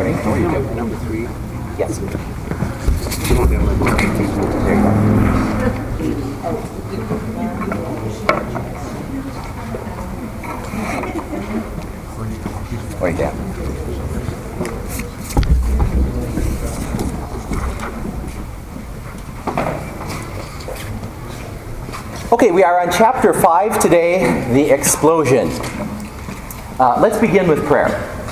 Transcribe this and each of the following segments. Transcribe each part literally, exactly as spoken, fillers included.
morning. Oh, you got number three? Yes. There you go. Right there. Okay, we are on chapter five today, the explosion. Uh, let's begin with prayer.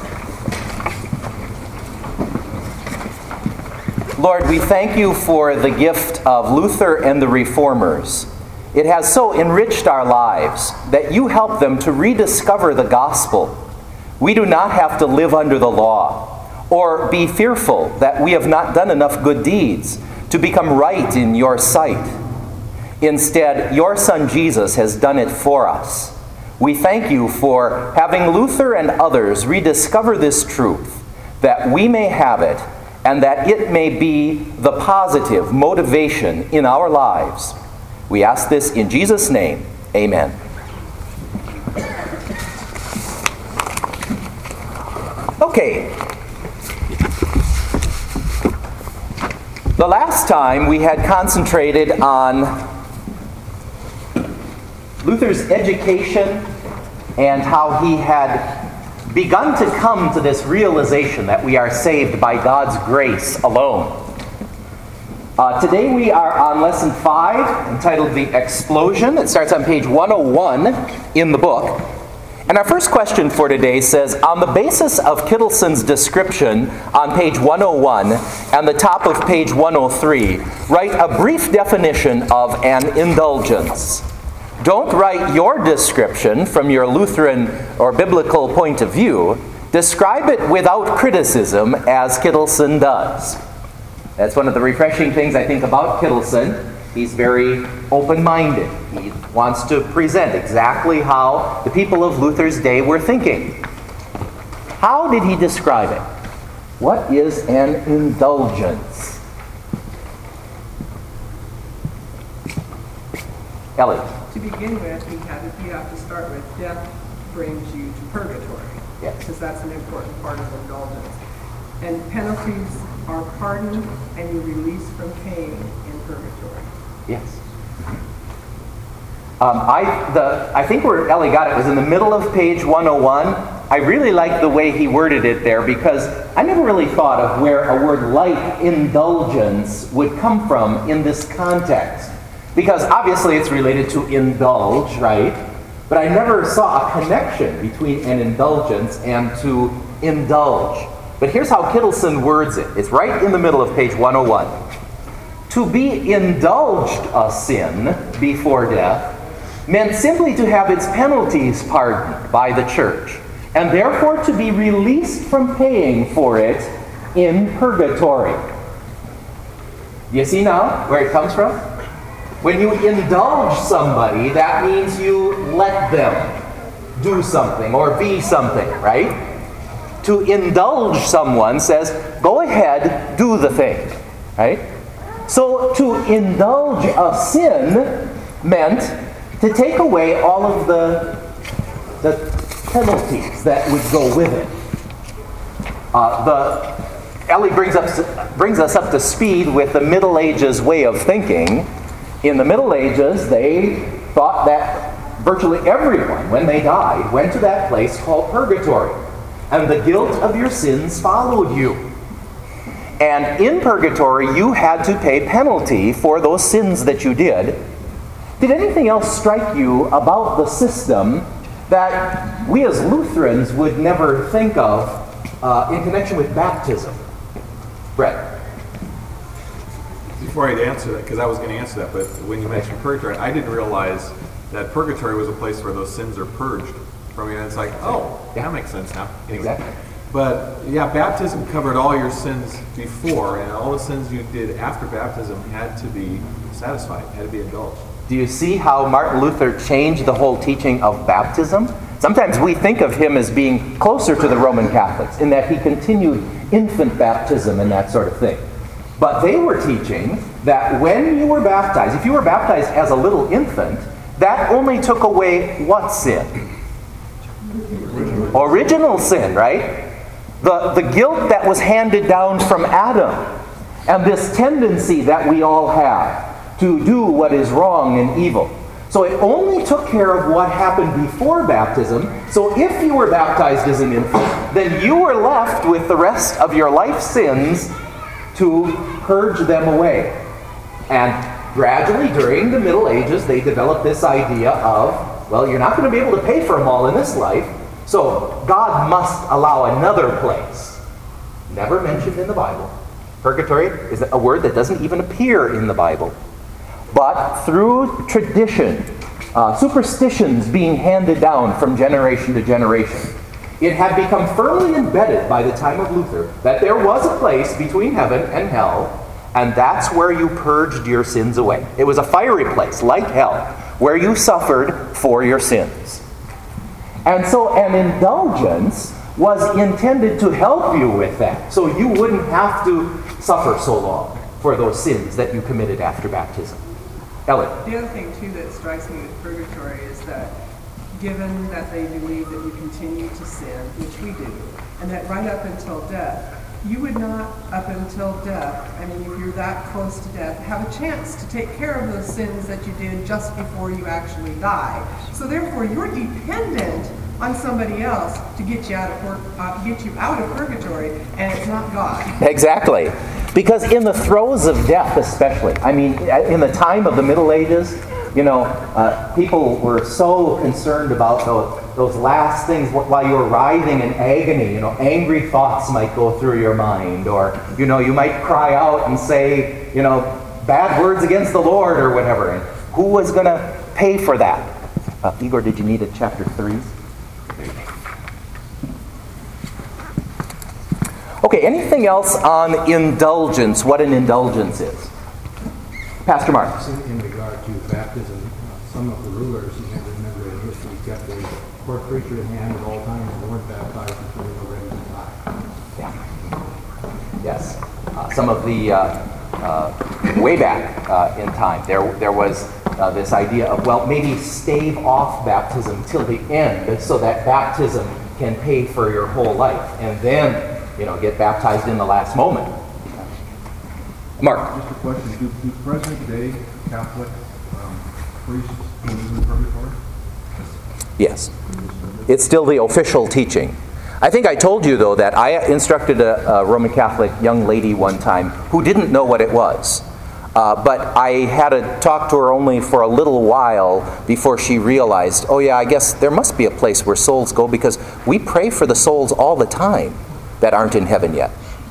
Lord, we thank you for the gift of Luther and the Reformers. It has so enriched our lives that you help them to rediscover the gospel. We do not have to live under the law or be fearful that we have not done enough good deeds to become right in your sight. Instead, your Son Jesus has done it for us. We thank you for having Luther and others rediscover this truth, that we may have it, and that it may be the positive motivation in our lives. We ask this in Jesus' name. Amen. Okay. The last time we had concentrated on Luther's education and how he had begun to come to this realization that we are saved by God's grace alone. Uh, today we are on lesson five, entitled The Explosion. It starts on page one oh one in the book. And our first question for today says, on the basis of Kittleson's description on page one oh one and the top of page one oh three, write a brief definition of an indulgence. Don't write your description from your Lutheran or biblical point of view. Describe it without criticism, as Kittleson does. That's one of the refreshing things I think about Kittleson. He's very open-minded. He wants to present exactly how the people of Luther's day were thinking. How did he describe it? What is an indulgence? Ellie. To begin with, we have, you have to start with death brings you to purgatory. Yes. Because that's an important part of indulgence. And penalties are pardoned and you release from pain in purgatory. Yes. Um, I the I think where Ellie got it was in the middle of page one oh one. I really like the way he worded it there because I never really thought of where a word like indulgence would come from in this context. Because obviously it's related to indulge, right? But I never saw a connection between an indulgence and to indulge. But here's how Kittleson words it. It's right in the middle of page one oh one. To be indulged a sin before death meant simply to have its penalties pardoned by the church, and therefore to be released from paying for it in purgatory. Do you see now where it comes from? When you indulge somebody, that means you let them do something or be something, right? To indulge someone says, go ahead, do the thing, right? So to indulge a sin meant to take away all of the, the penalties that would go with it. Uh, the Ellie brings, up, brings us up to speed with the Middle Ages way of thinking. In the Middle Ages, they thought that virtually everyone, when they died, went to that place called purgatory. And the guilt of your sins followed you. And in purgatory, you had to pay penalty for those sins that you did. Did anything else strike you about the system that we as Lutherans would never think of uh, in connection with baptism? Brett. Before I'd answer that, because I was going to answer that, but when you mentioned purgatory, I didn't realize that purgatory was a place where those sins are purged from you. And it's like, oh, yeah. That makes sense now. Anyway. Exactly. But yeah, baptism covered all your sins before, and all the sins you did after baptism had to be satisfied, had to be indulged. Do you see how Martin Luther changed the whole teaching of baptism? Sometimes we think of him as being closer to the Roman Catholics in that he continued infant baptism and that sort of thing. But they were teaching that when you were baptized, if you were baptized as a little infant, that only took away what sin? Original sin, right? The, the guilt that was handed down from Adam, and this tendency that we all have to do what is wrong and evil. So it only took care of what happened before baptism. So if you were baptized as an infant, then you were left with the rest of your life sins to purge them away. And gradually, during the Middle Ages, they developed this idea of, well, you're not going to be able to pay for them all in this life, so God must allow another place. Never mentioned in the Bible. Purgatory is a word that doesn't even appear in the Bible. But through tradition, uh, superstitions being handed down from generation to generation, it had become firmly embedded by the time of Luther that there was a place between heaven and hell, and that's where you purged your sins away. It was a fiery place, like hell, where you suffered for your sins. And so an indulgence was intended to help you with that, so you wouldn't have to suffer so long for those sins that you committed after baptism. Ellie. The other thing, too, that strikes me with purgatory is that given that they believe that you continue to sin, which we do, and that right up until death, you would not, up until death, I mean, if you're that close to death, have a chance to take care of those sins that you did just before you actually die. So therefore, you're dependent on somebody else to get you out of pur- uh, get you out of purgatory, and it's not God. Exactly. Because in the throes of death especially, I mean, in the time of the Middle Ages, you know, uh, people were so concerned about those, those last things while you were writhing in agony. You know, angry thoughts might go through your mind, or, you know, you might cry out and say, you know, bad words against the Lord or whatever. And who was going to pay for that? Uh, Igor, did you need a chapter three? Okay, anything else on indulgence, what an indulgence is? Pastor Mark. In regard to baptism, uh, some of the rulers, you may remember in history, kept a court preacher in hand at all times and weren't baptized until they were ready to die. Yeah. Yes. Uh, some of the, uh, uh, way back uh, in time, there, there was uh, this idea of, well, maybe stave off baptism till the end so that baptism can pay for your whole life. And then, you know, get baptized in the last moment. Mark. Just a question. Do, do present day Catholic um, priests believe in purgatory? Yes. It's still the official teaching. I think I told you, though, that I instructed a, a Roman Catholic young lady one time who didn't know what it was. Uh, but I had to talk to her only for a little while before she realized, oh yeah, I guess there must be a place where souls go, because we pray for the souls all the time that aren't in heaven yet.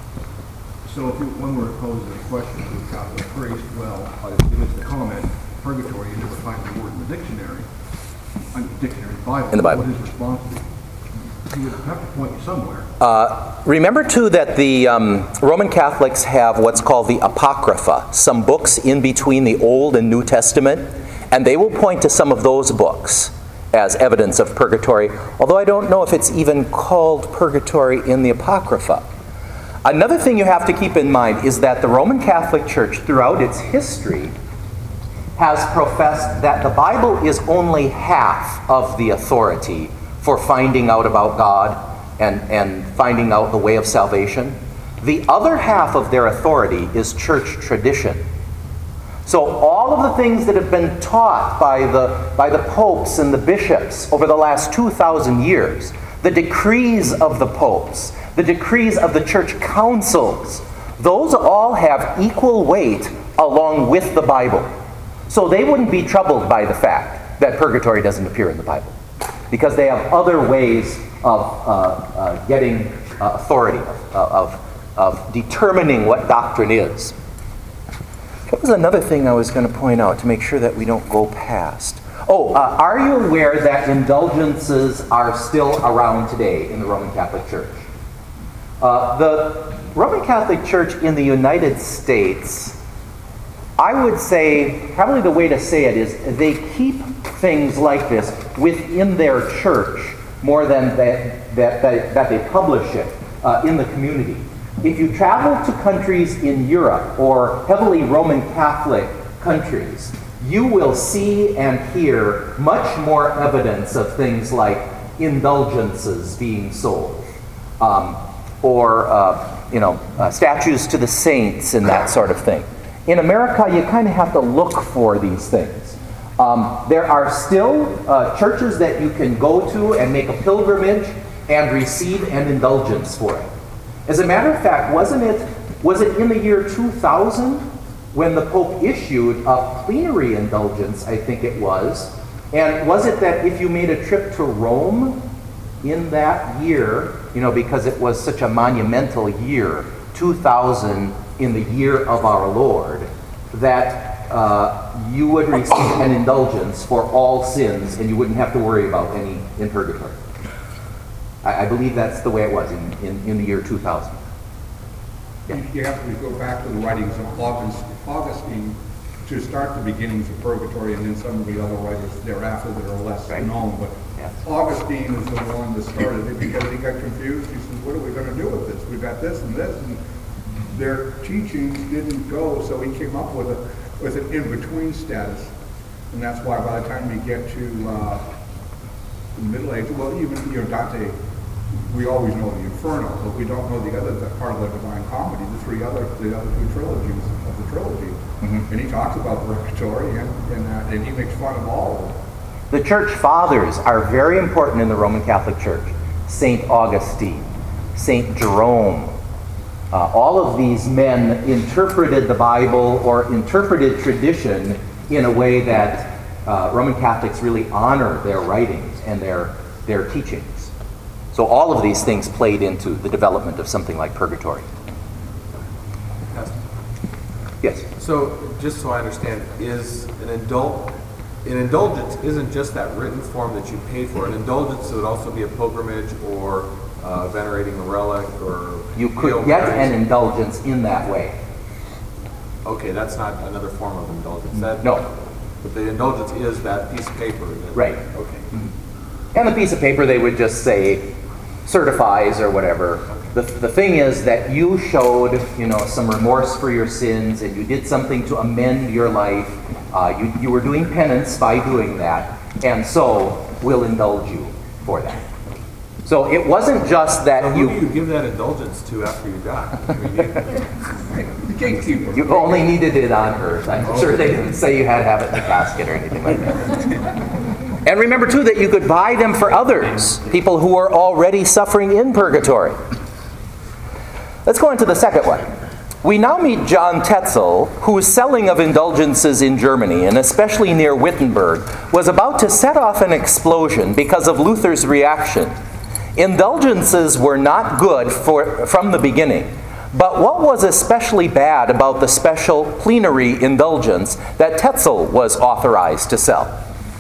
So if you, one were to pose a question to a Catholic priest, well, if it's the comment, purgatory, you never find the word in the dictionary, in the dictionary, Bible, in the Bible. What his response would be? He would have to point you somewhere. Uh, remember, too, that the um, Roman Catholics have what's called the Apocrypha, some books in between the Old and New Testament, and they will point to some of those books as evidence of purgatory, although I don't know if it's even called purgatory in the Apocrypha. Another thing you have to keep in mind is that the Roman Catholic Church, throughout its history, has professed that the Bible is only half of the authority for finding out about God and, and finding out the way of salvation. The other half of their authority is church tradition. So all of the things that have been taught by the, by the popes and the bishops over the last two thousand years, the decrees of the popes, the decrees of the church councils, those all have equal weight along with the Bible. So they wouldn't be troubled by the fact that purgatory doesn't appear in the Bible, because they have other ways of uh, uh, getting uh, authority, of, of, of determining what doctrine is. What was another thing I was going to point out to make sure that we don't go past? Oh, uh, are you aware that indulgences are still around today in the Roman Catholic Church? Uh, the Roman Catholic Church in the United States, I would say, probably the way to say it is, they keep things like this within their church more than that, that, that, that they publish it uh, in the community. If you travel to countries in Europe or heavily Roman Catholic countries, you will see and hear much more evidence of things like indulgences being sold. Um, or uh, you know, uh, statues to the saints and that sort of thing. In America, you kind of have to look for these things. Um, there are still uh, churches that you can go to and make a pilgrimage and receive an indulgence for it. As a matter of fact, wasn't it, was it in the year two thousand when the Pope issued a plenary indulgence, I think it was, and was it that if you made a trip to Rome in that year, you know, because it was such a monumental year, two thousand in the year of our Lord, that uh, you would receive an indulgence for all sins and you wouldn't have to worry about any in purgatory. I, I believe that's the way it was in, in, in the year two thousand. Yeah. You have to go back to the writings of August, Augustine to start the beginnings of purgatory, and then some of the other writers thereafter that are less right. known. But yes. Augustine is the one that started it because he got confused. He said, what are we going to do with this? We've got this and this, and their teachings didn't go, so he came up with a with an in-between status. And that's why by the time you get to uh, the Middle Age, well, even, you know, Dante, we always know the Inferno, but we don't know the other the part of the Divine Comedy, the three other, the other two trilogies of the trilogy. Mm-hmm. And he talks about purgatory, and and, uh, and he makes fun of all of them. The church fathers are very important in the Roman Catholic Church. Saint Augustine, Saint Jerome, uh, all of these men interpreted the Bible or interpreted tradition in a way that uh, Roman Catholics really honor their writings and their, their teachings. So all of these things played into the development of something like purgatory. Yes? So, just so I understand, is an indul an indulgence isn't just that written form that you pay for. An indulgence would also be a pilgrimage or uh, venerating a relic or... You could get an indulgence in that way. Okay, that's not another form of indulgence. That, No. But the indulgence is that piece of paper. That, Right. Okay. And the piece of paper, they would just say, certifies or whatever. The, the thing is that you showed, you know, some remorse for your sins and you did something to amend your life. Uh, you, you were doing penance by doing that, and so we'll indulge you for that. So it wasn't just that So who you... do you give that indulgence to after you die? I mean, you, The gatekeeper. You only needed it on earth. I'm sure they didn't say you had to have it in a casket or anything like that. And remember, too, that you could buy them for others, people who are already suffering in purgatory. Let's go into the second one. We now meet John Tetzel, whose selling of indulgences in Germany, and especially near Wittenberg, was about to set off an explosion because of Luther's reaction. Indulgences were not good for, from the beginning. But what was especially bad about the special plenary indulgence that Tetzel was authorized to sell?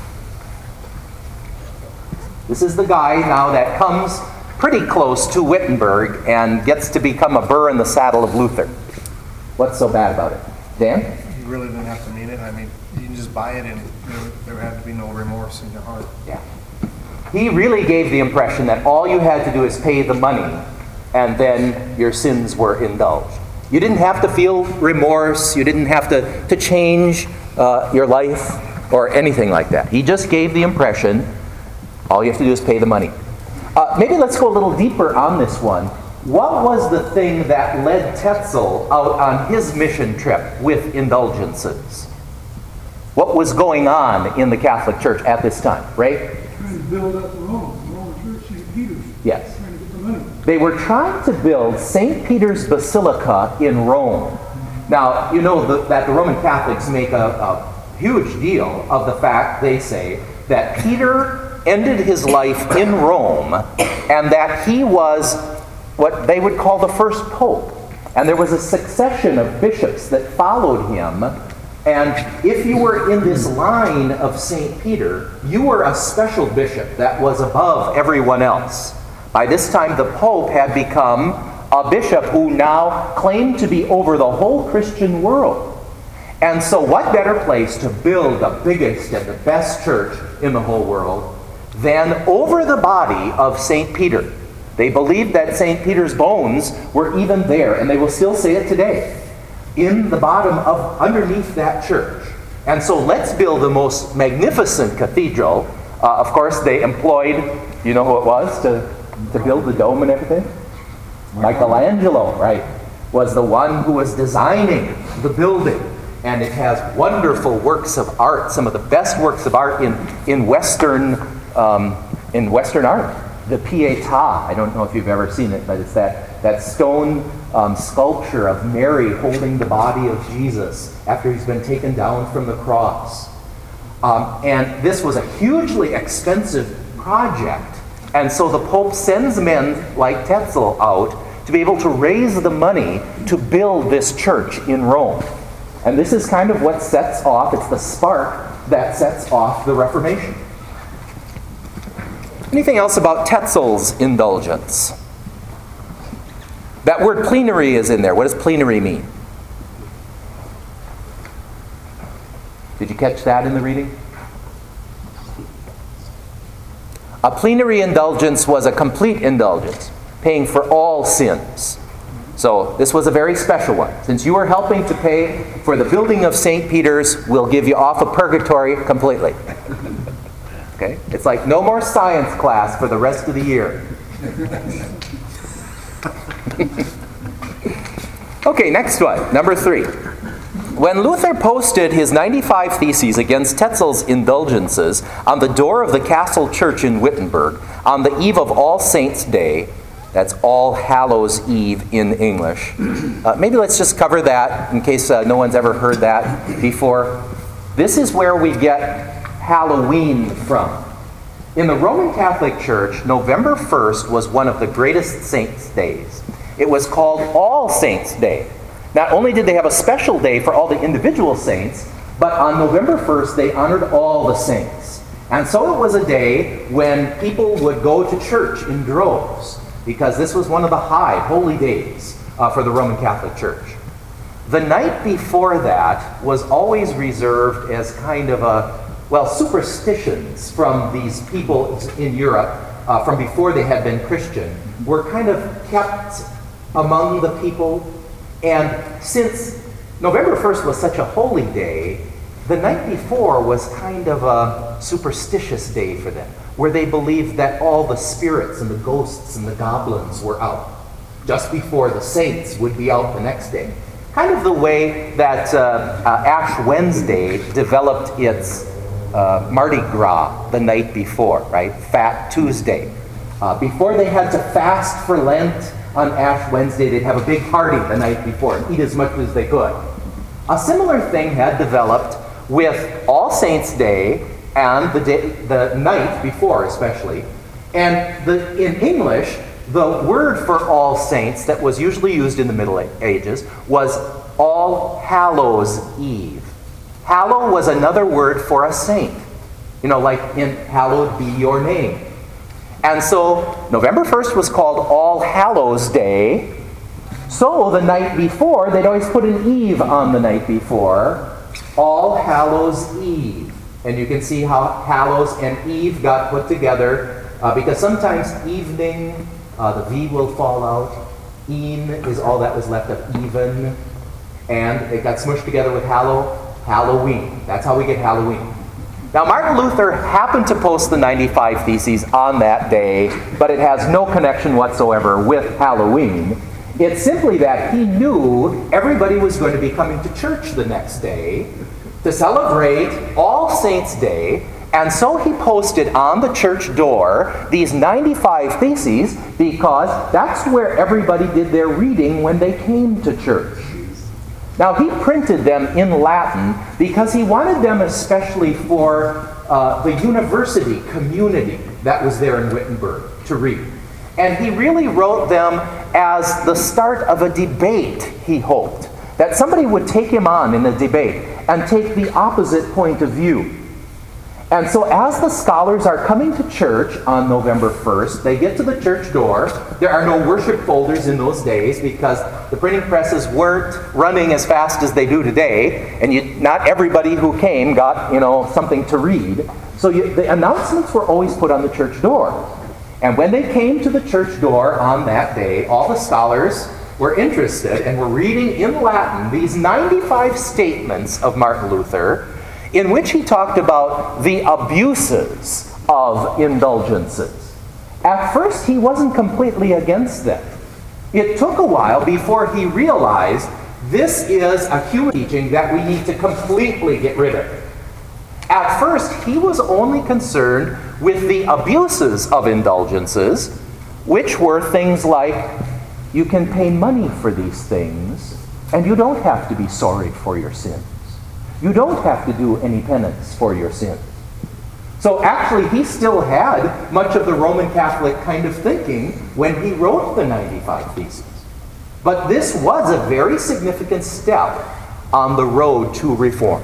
This is the guy now that comes pretty close to Wittenberg and gets to become a burr in the saddle of Luther. What's so bad about it? Dan? You really didn't have to mean it. I mean, you can just buy it and there, there had to be no remorse in your heart. Yeah. He really gave the impression that all you had to do is pay the money and then your sins were indulged. You didn't have to feel remorse. You didn't have to, to change uh, your life or anything like that. He just gave the impression all you have to do is pay the money. Uh, maybe let's go a little deeper on this one. What was the thing that led Tetzel out on his mission trip with indulgences? What was going on in the Catholic Church at this time, right? Trying to build up Rome, Roman Church, Saint Peter's. Yes. Trying to get the money. They were trying to build Saint Peter's Basilica in Rome. Now, you know the, that the Roman Catholics make a, a huge deal of the fact, they say, that Peter ended his life in Rome and that he was what they would call the first pope. And there was a succession of bishops that followed him. And if you were in this line of Saint Peter, you were a special bishop that was above everyone else. By this time, the Pope had become a bishop who now claimed to be over the whole Christian world. And so what better place to build the biggest and the best church in the whole world than over the body of Saint Peter? They believed that Saint Peter's bones were even there, and they will still say it today, in the bottom of underneath that church. And so let's build the most magnificent cathedral. Uh, of course, they employed, you know who it was, to, to build the dome and everything? Michelangelo, right, was the one who was designing the building. And it has wonderful works of art, some of the best works of art in, in Western um, in Western art. The Pietà, I don't know if you've ever seen it, but it's that, that stone um, sculpture of Mary holding the body of Jesus after he's been taken down from the cross. Um, and this was a hugely expensive project. And so the Pope sends men like Tetzel out to be able to raise the money to build this church in Rome. And this is kind of what sets off, it's the spark that sets off the Reformation. Anything else about Tetzel's indulgence? That word plenary is in there. What does plenary mean? Did you catch that in the reading? A plenary indulgence was a complete indulgence, paying for all sins. So this was a very special one. Since you are helping to pay for the building of Saint Peter's, we'll give you off of purgatory completely. Okay? It's like no more science class for the rest of the year. Okay, next one, number three. When Luther posted his ninety-five Theses against Tetzel's indulgences on the door of the castle church in Wittenberg on the eve of All Saints' Day, that's All Hallows' Eve in English. Uh, maybe let's just cover that in case uh, no one's ever heard that before. This is where we get Halloween from. In the Roman Catholic Church, November first was one of the greatest saints' days. It was called All Saints' Day. Not only did they have a special day for all the individual saints, but on November first they honored all the saints. And so it was a day when people would go to church in droves, because this was one of the high, holy days uh, for the Roman Catholic Church. The night before that was always reserved as kind of a, well, superstitions from these people in Europe uh, from before they had been Christian were kind of kept among the people. And since November first was such a holy day, the night before was kind of a superstitious day for them, where they believed that all the spirits and the ghosts and the goblins were out just before the saints would be out the next day. Kind of the way that uh, uh, Ash Wednesday developed its uh, Mardi Gras the night before, right? Fat Tuesday. Uh, before they had to fast for Lent on Ash Wednesday, they'd have a big party the night before and eat as much as they could. A similar thing had developed with All Saints' Day and the day, the night before especially. And the, in English, the word for All Saints that was usually used in the Middle Ages was All Hallows' Eve. Hallow was another word for a saint. You know, like in Hallowed Be Your Name. And so November first was called All Hallows' Day. So the night before, they'd always put an eve on the night before. All Hallows' Eve. And you can see how Hallows and Eve got put together uh, because sometimes evening, uh, the V will fall out. Een is all that was left of even. And it got smushed together with Hallow, Halloween. That's how we get Halloween. Now, Martin Luther happened to post the ninety-five Theses on that day, but it has no connection whatsoever with Halloween. It's simply that he knew everybody was going to be coming to church the next day to celebrate All Saints' Day, and so he posted on the church door these ninety-five Theses because that's where everybody did their reading when they came to church. Now, he printed them in Latin because he wanted them especially for uh, the university community that was there in Wittenberg to read. And he really wrote them as the start of a debate, he hoped. That somebody would take him on in a debate and take the opposite point of view. And so as the scholars are coming to church on November first, they get to the church door. There are no worship folders in those days because the printing presses weren't running as fast as they do today, and you, not everybody who came got, you know, something to read. So you, the announcements were always put on the church door. And when they came to the church door on that day, all the scholars were interested and were reading in Latin these ninety-five statements of Martin Luther, in which he talked about the abuses of indulgences. At first, he wasn't completely against them. It took a while before he realized this is a human teaching that we need to completely get rid of. At first, he was only concerned with the abuses of indulgences, which were things like, you can pay money for these things, and you don't have to be sorry for your sins. You don't have to do any penance for your sins. So actually, he still had much of the Roman Catholic kind of thinking when he wrote the ninety-five Theses. But this was a very significant step on the road to reform.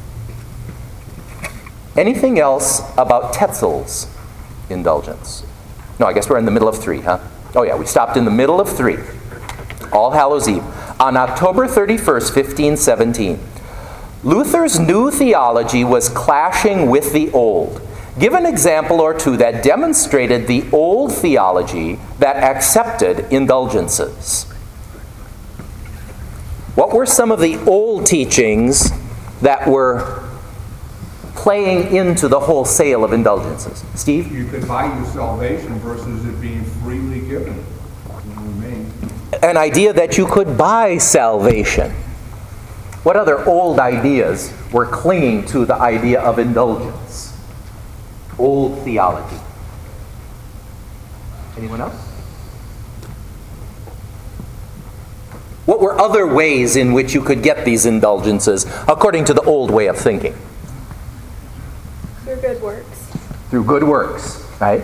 Anything else about Tetzel's indulgence? No, I guess we're in the middle of three, huh? Oh yeah, we stopped in the middle of three. All Hallows Eve. On October thirty-first, fifteen seventeen, Luther's new theology was clashing with the old. Give an example or two that demonstrated the old theology that accepted indulgences. What were some of the old teachings that were playing into the whole sale of indulgences? Steve? You could buy your salvation versus it being freely given. You know what I mean? An idea that you could buy salvation. What other old ideas were clinging to the idea of indulgence? Old theology. Anyone else? What were other ways in which you could get these indulgences according to the old way of thinking? Through good works. Through good works, right?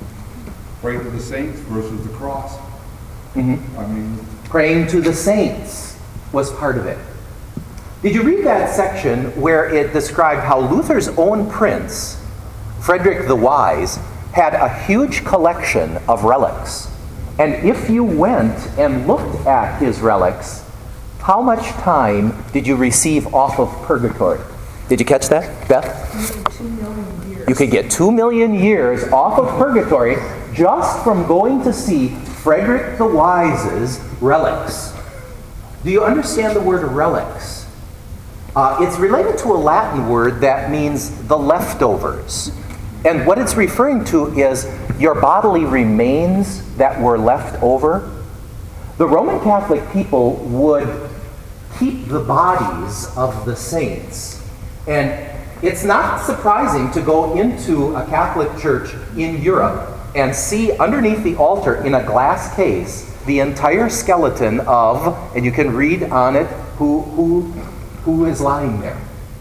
Pray to the saints versus the cross. Mm-hmm. I mean, Praying to the saints was part of it. Did you read that section where it described how Luther's own prince, Frederick the Wise, had a huge collection of relics? And if you went and looked at his relics, how much time did you receive off of purgatory? Did you catch that, Beth? Two million years. You could get two million years off of purgatory just from going to see Frederick the Wise's relics. Do you understand the word relics? Uh, it's related to a Latin word that means the leftovers. And what it's referring to is your bodily remains that were left over. The Roman Catholic people would keep the bodies of the saints. And it's not surprising to go into a Catholic church in Europe and see underneath the altar in a glass case the entire skeleton of, and you can read on it who, who, who is lying there.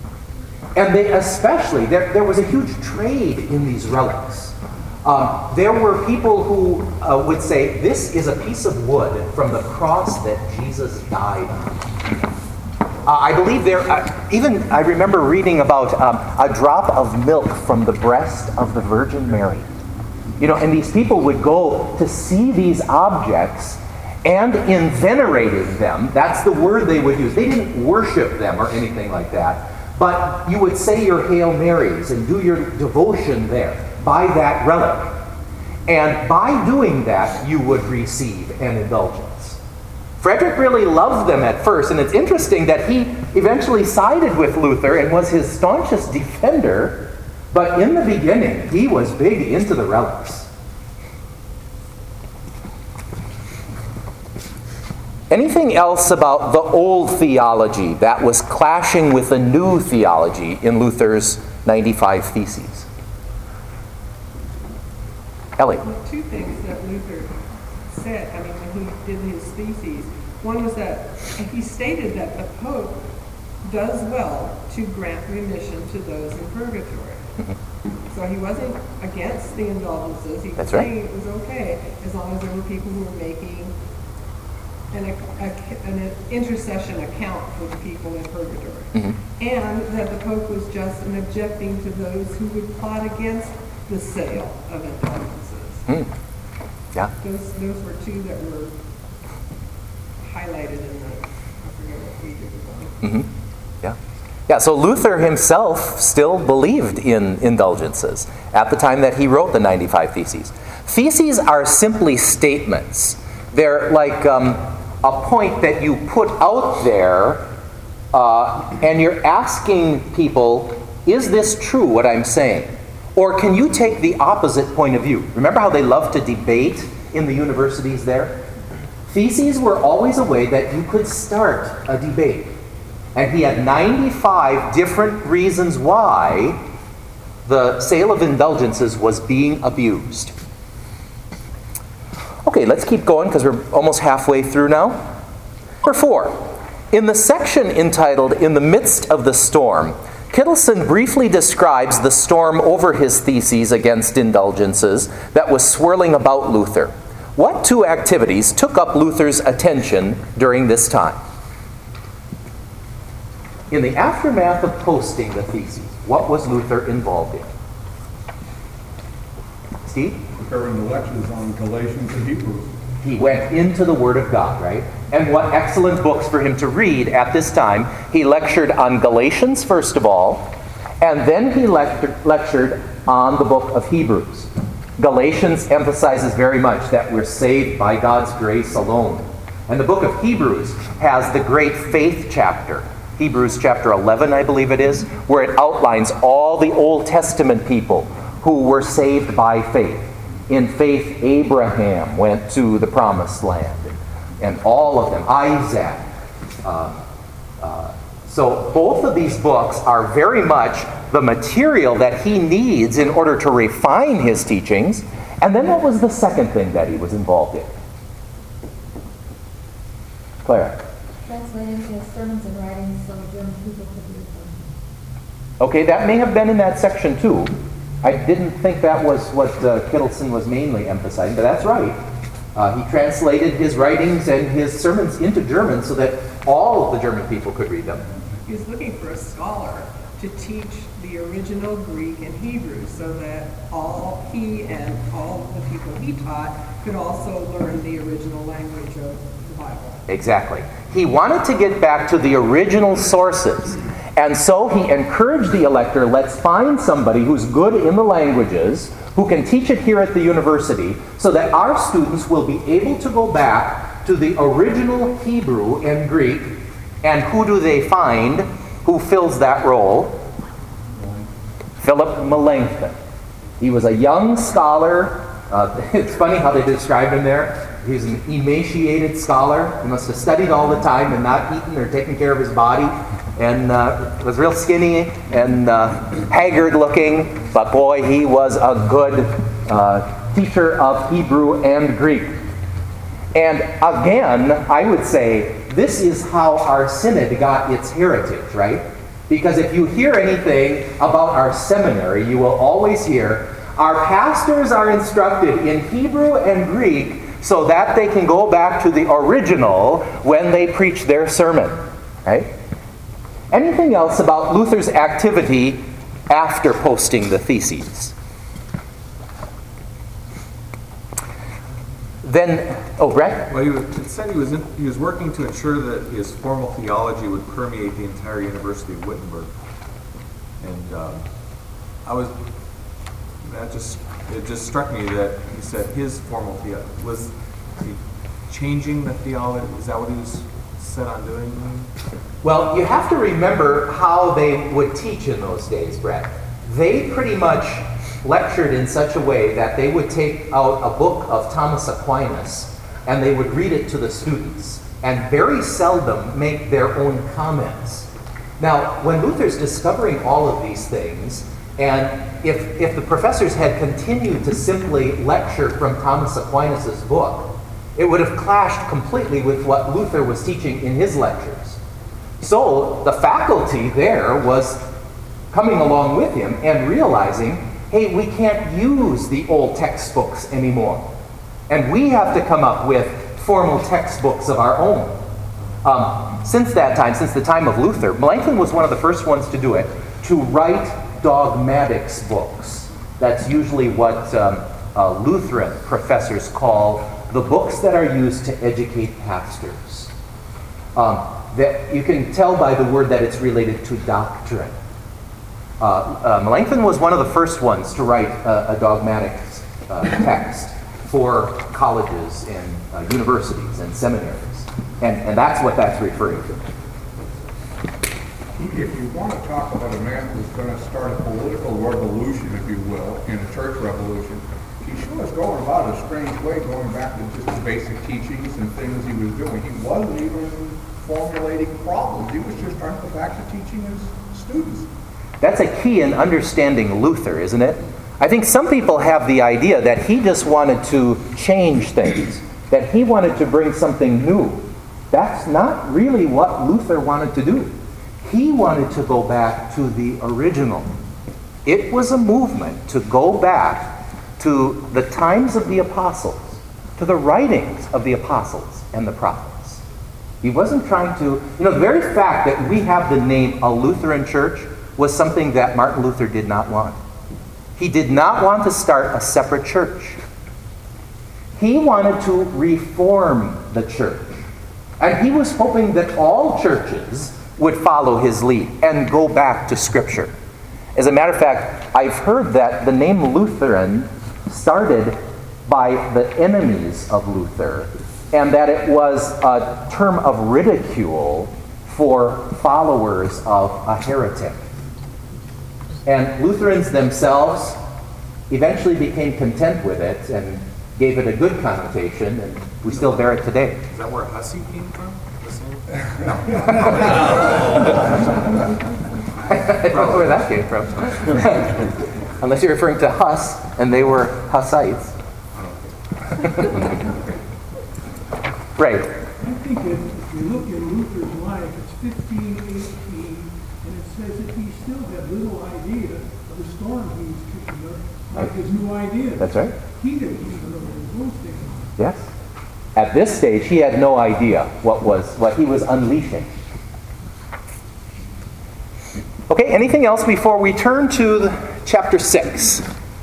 And they especially, there, there was a huge trade in these relics. Um, there were people who uh, would say, this is a piece of wood from the cross that Jesus died on. Uh, I believe there, uh, even I remember reading about um, a drop of milk from the breast of the Virgin Mary. You know, and these people would go to see these objects, and in venerating them, that's the word they would use. They didn't worship them or anything like that. But you would say your Hail Marys and do your devotion there by that relic. And by doing that, you would receive an indulgence. Frederick really loved them at first, and it's interesting that he eventually sided with Luther and was his staunchest defender, but in the beginning, he was big into the relics. Anything else about the old theology that was clashing with the new theology in Luther's ninety-five Theses? Ellie? Two things that Luther said, I mean, when he did his theses. One was that he stated that the Pope does well to grant remission to those in purgatory. So he wasn't against the indulgences. He was That's right. saying it was okay as long as there were people who were making an, a, an intercession account for the people in purgatory. Mm-hmm. And that the Pope was just in objecting to those who would plot against the sale of indulgences. Mm. Yeah. Those, those were two that were highlighted in the, I forget what page it was on. Mm-hmm. Yeah. Yeah, so Luther himself still believed in indulgences at the time that he wrote the ninety-five Theses. Theses are simply statements. They're like um, a point that you put out there, uh, and you're asking people, is this true, what I'm saying? Or can you take the opposite point of view? Remember how they love to debate in the universities there? Theses were always a way that you could start a debate. And he had ninety-five different reasons why the sale of indulgences was being abused. Okay, let's keep going because we're almost halfway through now. Number four. In the section entitled In the Midst of the Storm, Kittelson briefly describes the storm over his theses against indulgences that was swirling about Luther. What two activities took up Luther's attention during this time? In the aftermath of posting the theses, what was Luther involved in? Steve? Preparing the lectures on Galatians and Hebrews. He went into the Word of God, right? And what excellent books for him to read at this time. He lectured on Galatians, first of all, and then he lectured, lectured on the book of Hebrews. Galatians emphasizes very much that we're saved by God's grace alone. And the book of Hebrews has the great faith chapter. Hebrews chapter eleven, I believe it is, where it outlines all the Old Testament people who were saved by faith. In faith, Abraham went to the promised land, and all of them, Isaac. Uh, uh, so both of these books are very much the material that he needs in order to refine his teachings. And then what was the second thing that he was involved in? Clara? Translating his sermons and writings so German people could read them. Okay, that may have been in that section too. I didn't think that was what uh, Kittelson was mainly emphasizing, but that's right. Uh, he translated his writings and his sermons into German so that all of the German people could read them. He was looking for a scholar to teach the original Greek and Hebrew so that all he and all the people he taught could also learn the original language of the Bible. Exactly. He wanted to get back to the original sources. And so he encouraged the elector, let's find somebody who's good in the languages, who can teach it here at the university, so that our students will be able to go back to the original Hebrew and Greek. And who do they find who fills that role? Philip Melanchthon. He was a young scholar. Uh, it's funny how they describe him there. He's an emaciated scholar. He must have studied all the time and not eaten or taken care of his body. And uh, was real skinny and uh, haggard looking. But boy, he was a good uh, teacher of Hebrew and Greek. And again, I would say, this is how our synod got its heritage, right? Because if you hear anything about our seminary, you will always hear, our pastors are instructed in Hebrew and Greek so that they can go back to the original when they preach their sermon, right? Anything else about Luther's activity after posting the theses? Then, oh, Brett? Well, he was, it said he was in, he was working to ensure that his formal theology would permeate the entire University of Wittenberg, and um, I was that just it just struck me that he said his formal theology was he changing the theology. Is that what he was set on doing? Well, you have to remember how they would teach in those days, Brett. They pretty much lectured in such a way that they would take out a book of Thomas Aquinas and they would read it to the students and very seldom make their own comments. Now, when Luther's discovering all of these things, and if, if the professors had continued to simply lecture from Thomas Aquinas' book, it would have clashed completely with what Luther was teaching in his lectures. So the faculty there was coming along with him and realizing, hey, we can't use the old textbooks anymore. And we have to come up with formal textbooks of our own. Um, since that time, since the time of Luther, Melanchthon was one of the first ones to do it, to write dogmatics books. That's usually what um, uh, Lutheran professors call the books that are used to educate pastors. Um, that you can tell by the word that it's related to doctrine. Uh, uh, Melanchthon was one of the first ones to write uh, a dogmatics uh, text for colleges and uh, universities and seminaries. And, and that's what that's referring to. If you want to talk about a man who's going to start a political revolution, if you will, in a church revolution, he sure was going about a strange way, going back to just the basic teachings and things he was doing. He wasn't even formulating problems. He was just trying to go back to teaching his students. That's a key in understanding Luther, isn't it? I think some people have the idea that he just wanted to change things, that he wanted to bring something new. That's not really what Luther wanted to do. He wanted to go back to the original. It was a movement to go back to the times of the apostles, to the writings of the apostles and the prophets. He wasn't trying to, you know, the very fact that we have the name a Lutheran church was something that Martin Luther did not want. He did not want to start a separate church. He wanted to reform the church. And he was hoping that all churches would follow his lead and go back to Scripture. As a matter of fact, I've heard that the name Lutheran started by the enemies of Luther, and that it was a term of ridicule for followers of a heretic. And Lutherans themselves eventually became content with it and gave it a good connotation, and we still bear it today. Is that where Hussey came from? The same? I don't know where that came from. Unless you're referring to Huss, and they were Hussites. Right. I think if you look at Luther's life, it's fifteen eighteen, and it says that he still had little idea of the storm he was kicking up, like his new ideas. That's right. He didn't even know what those things were. Yes. At this stage, he had no idea what was what he was unleashing. Okay, anything else before we turn to the, chapter six?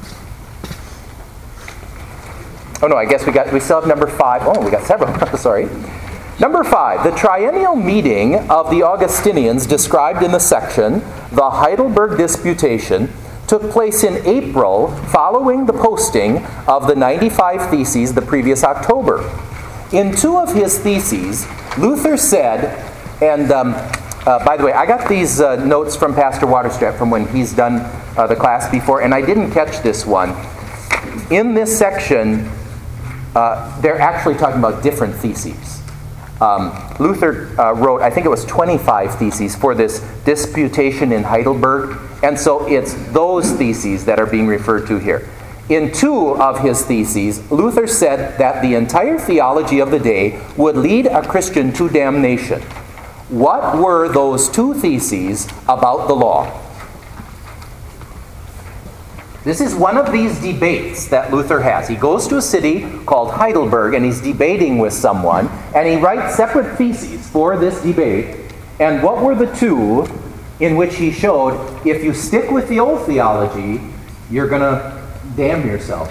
Oh no, I guess we got we still have number five. Oh, we got several. Sorry. Number five, the triennial meeting of the Augustinians described in the section, the Heidelberg Disputation, took place in April following the posting of the ninety-five Theses the previous October. In two of his theses, Luther said, and um, uh, by the way, I got these uh, notes from Pastor Waterstrap from when he's done uh, the class before, and I didn't catch this one. In this section, uh, they're actually talking about different theses. Um, Luther uh, wrote, I think it was twenty-five theses for this disputation in Heidelberg, and so it's those theses that are being referred to here. In two of his theses, Luther said that the entire theology of the day would lead a Christian to damnation. What were those two theses about the law? This is one of these debates that Luther has. He goes to a city called Heidelberg and he's debating with someone, and he writes separate theses for this debate. And what were the two in which he showed, if you stick with the old theology, you're going to damn yourself?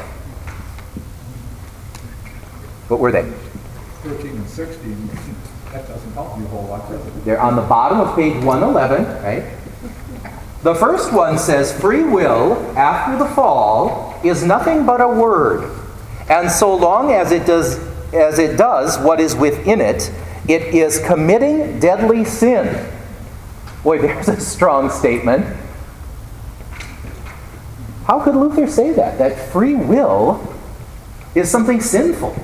What were they? thirteen and sixteen, that doesn't help you a whole lot, does it? They're on the bottom of page one eleven, right? The first one says, free will after the fall is nothing but a word, and so long as it does as it does what is within it, it is committing deadly sin. Boy, there's a strong statement. How could Luther say that? That free will is something sinful.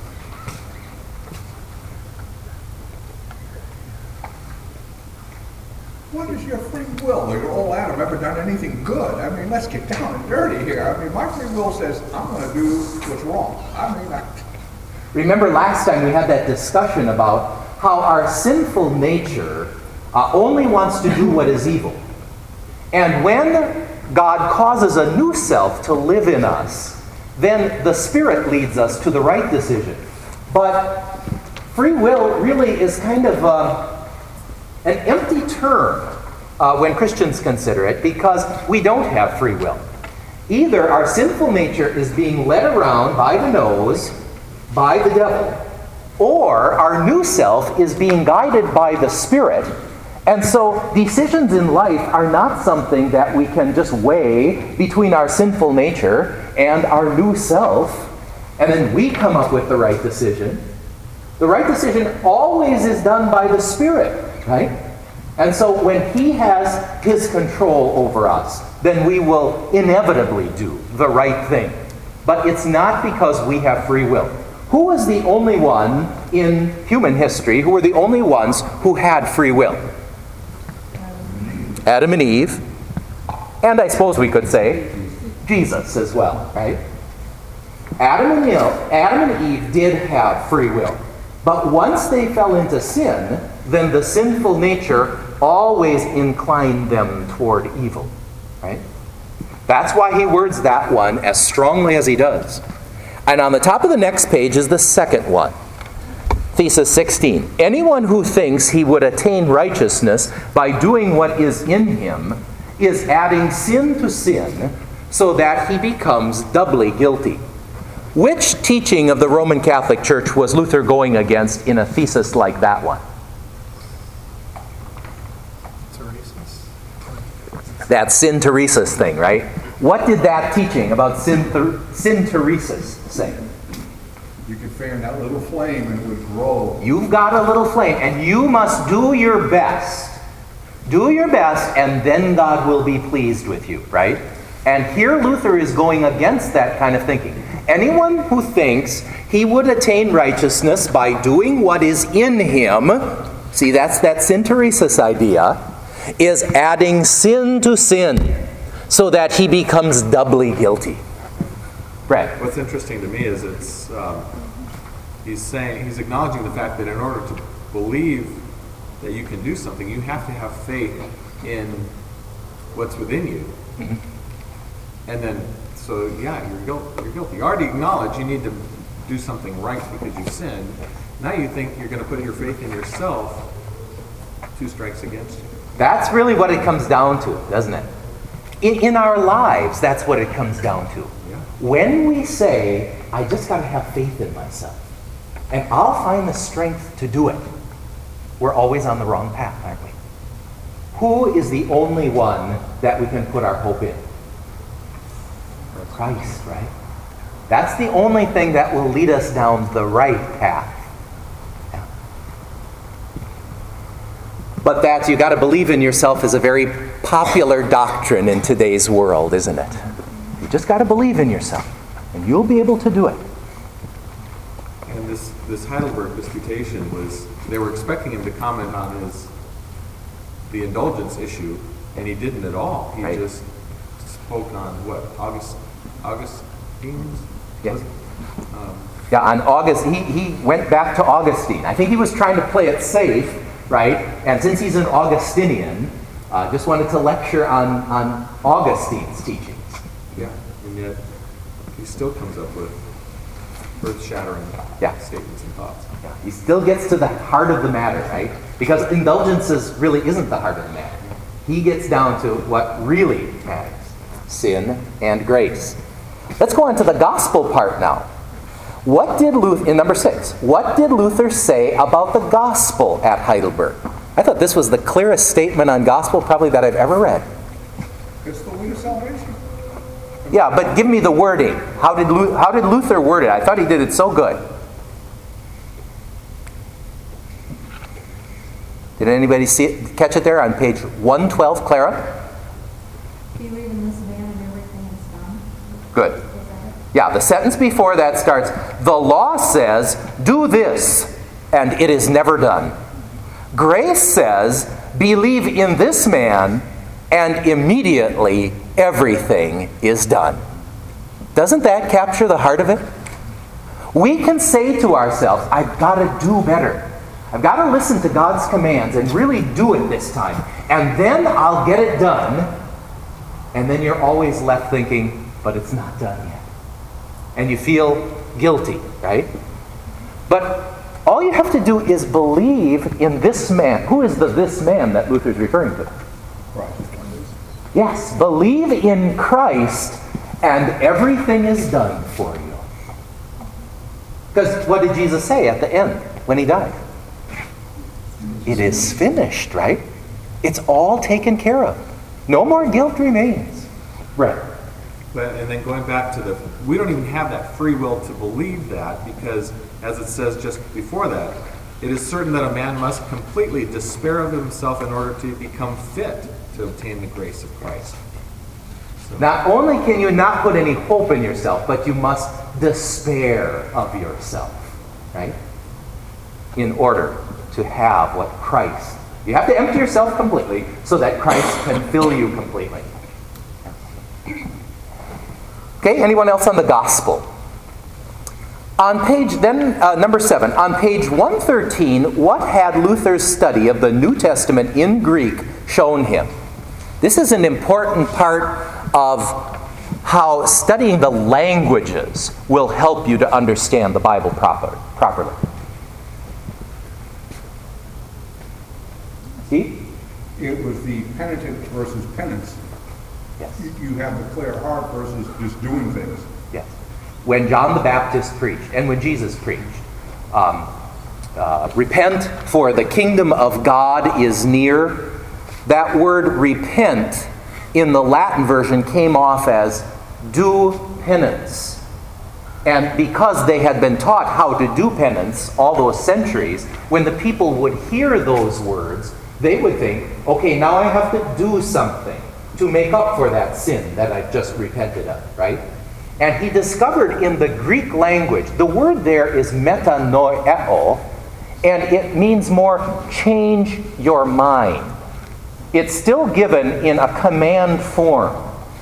What is your free will? Has old Adam ever done anything good? I mean, let's get down and dirty here. I mean, my free will says I'm going to do what's wrong. I mean, I... Remember last time we had that discussion about how our sinful nature uh, only wants to do what is evil. And when God causes a new self to live in us, then the Spirit leads us to the right decision. But free will really is kind of uh, an empty term uh, when Christians consider it, because we don't have free will. Either our sinful nature is being led around by the nose by the devil, or our new self is being guided by the Spirit. And so decisions in life are not something that we can just weigh between our sinful nature and our new self, and then we come up with the right decision. The right decision always is done by the Spirit, right? And so when He has His control over us, then we will inevitably do the right thing. But it's not because we have free will. Who was the only one in human history, who were the only ones who had free will? Adam and Eve. And I suppose we could say Jesus as well, right? Adam and Eve, Adam and Eve did have free will. But once they fell into sin, then the sinful nature always inclined them toward evil, right? That's why he words that one as strongly as he does. And on the top of the next page is the second one. Thesis sixteen. Anyone who thinks he would attain righteousness by doing what is in him is adding sin to sin so that he becomes doubly guilty. Which teaching of the Roman Catholic Church was Luther going against in a thesis like that one? That synteresis thing, right? What did that teaching about synther- synteresis say? You could fan that little flame and it would grow. You've got a little flame, and you must do your best. Do your best, and then God will be pleased with you, right? And here Luther is going against that kind of thinking. Anyone who thinks he would attain righteousness by doing what is in him, see, that's that synteresis idea, is adding sin to sin so that he becomes doubly guilty. Brad. What's interesting to me is it's um, he's saying he's acknowledging the fact that in order to believe that you can do something, you have to have faith in what's within you. Mm-hmm. And then, so yeah, you're, guilt, you're guilty. You already acknowledge you need to do something right because you sinned. Now you think you're going to put your faith in yourself. Two strikes against you. That's really what it comes down to, doesn't it? In, in our lives, that's what it comes down to. Yeah. When we say, I just got to have faith in myself, and I'll find the strength to do it, we're always on the wrong path, aren't we? Who is the only one that we can put our hope in? Christ, right? That's the only thing that will lead us down the right path. Yeah. But that's, you got to believe in yourself is a very popular doctrine in today's world, isn't it? You just got to believe in yourself, and you'll be able to do it. And this, this Heidelberg disputation was, they were expecting him to comment on his, the indulgence issue, and he didn't at all. He right. just spoke on what, August, Augustine's? Yes. Um, Yeah, on August, he, he went back to Augustine. I think he was trying to play it safe, right? And since he's an Augustinian, uh, just wanted to lecture on, on Augustine's teachings. yeah, and yet he still comes up with earth-shattering Yeah. statements and thoughts. Yeah, he still gets to the heart of the matter, right? Because indulgences really isn't the heart of the matter. He gets down to what really matters, sin and grace. Let's go on to the gospel part now. What did Luther, in number six, what did Luther say about the gospel at Heidelberg? I thought this was the clearest statement on gospel probably that I've ever read. It's the way of salvation. Yeah, but give me the wording. How did, Lu- how did Luther word it? I thought he did it so good. Did anybody see it, catch it there on page one twelve, Clara? Believe in this man and everything is done. Good. Is that it? Yeah, the sentence before that starts, the law says, do this, and it is never done. Grace says, believe in this man, and immediately everything is done. Doesn't that capture the heart of it? We can say to ourselves, I've got to do better. I've got to listen to God's commands and really do it this time. And then I'll get it done. And then you're always left thinking, but it's not done yet. And you feel guilty, right? But all you have to do is believe in this man. Who is the this man that Luther's referring to? Christ. Yes, believe in Christ and everything is done for you. Because what did Jesus say at the end when he died? It is finished, right? It's all taken care of. No more guilt remains. Right. But, and then going back to the, we don't even have that free will to believe that because, as it says just before that, it is certain that a man must completely despair of himself in order to become fit to obtain the grace of Christ. Not only can you not put any hope in yourself, but you must despair of yourself, right? In order to have what Christ, you have to empty yourself completely so that Christ can fill you completely. Okay, anyone else on the gospel? On page, then, uh, number seven, on page one thirteen, what had Luther's study of the New Testament in Greek shown him? This is an important part of how studying the languages will help you to understand the Bible proper, properly. Steve? It was the penitent versus penance. Yes. You you have the clear heart versus just doing things. Yes. When John the Baptist preached, and when Jesus preached, um, uh, repent, for the kingdom of God is near. That word repent in the Latin version came off as do penance. And because they had been taught how to do penance all those centuries, when the people would hear those words, they would think, okay, now I have to do something to make up for that sin that I've just repented of, right? And he discovered in the Greek language, the word there is metanoeo, and it means more change your mind. It's still given in a command form.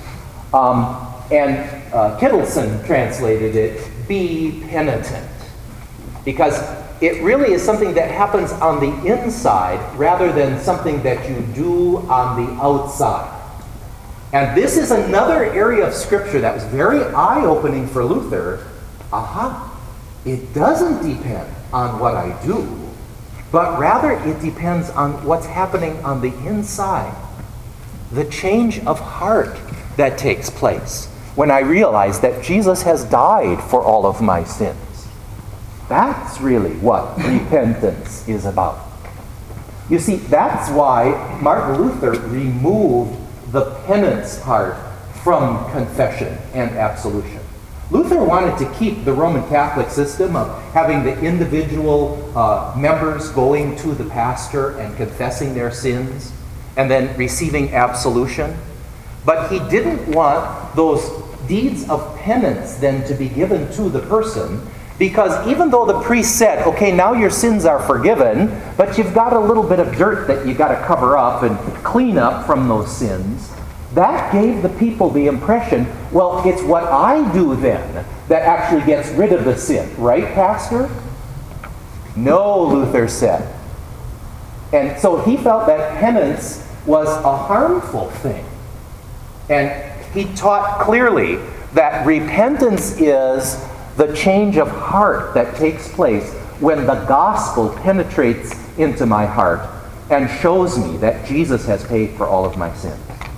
Um, and uh, Kittleson translated it, be penitent. Because it really is something that happens on the inside rather than something that you do on the outside. And this is another area of Scripture that was very eye-opening for Luther. Aha! It doesn't depend on what I do, but rather it depends on what's happening on the inside. The change of heart that takes place when I realize that Jesus has died for all of my sins. That's really what repentance is about. You see, that's why Martin Luther removed the penance part from confession and absolution. Luther wanted to keep the Roman Catholic system of having the individual uh, members going to the pastor and confessing their sins and then receiving absolution. But he didn't want those deeds of penance then to be given to the person, because even though the priest said, okay, now your sins are forgiven, but you've got a little bit of dirt that you've got to cover up and clean up from those sins, that gave the people the impression, well, it's what I do then that actually gets rid of the sin. Right, Pastor? No, Luther said. And so he felt that penance was a harmful thing. And he taught clearly that repentance is the change of heart that takes place when the gospel penetrates into my heart and shows me that Jesus has paid for all of my sins.